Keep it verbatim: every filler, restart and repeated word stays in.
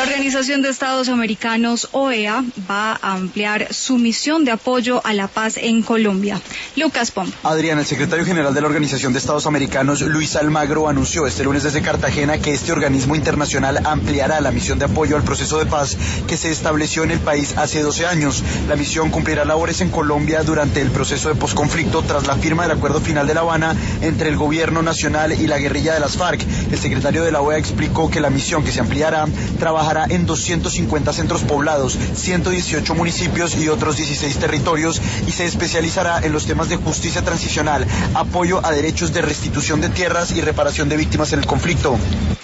Organización de Estados Americanos, O E A, va a ampliar su misión de apoyo a la paz en Colombia. Lucas Pomp. Adrián, el secretario general de la Organización de Estados Americanos, Luis Almagro, anunció este lunes desde Cartagena que este organismo internacional ampliará la misión de apoyo al proceso de paz que se estableció en el país hace doce años. La misión cumplirá labores en Colombia durante el proceso de posconflicto tras la firma del acuerdo final de La Habana entre el gobierno nacional y la guerrilla de las FARC. El secretario de la O E A explicó que la misión que se ampliará trabajará en doscientos cincuenta centros poblados, ciento dieciocho municipios y otros dieciséis territorios y se especializará en los temas de justicia transicional, apoyo a derechos de restitución de tierras y reparación de víctimas en el conflicto.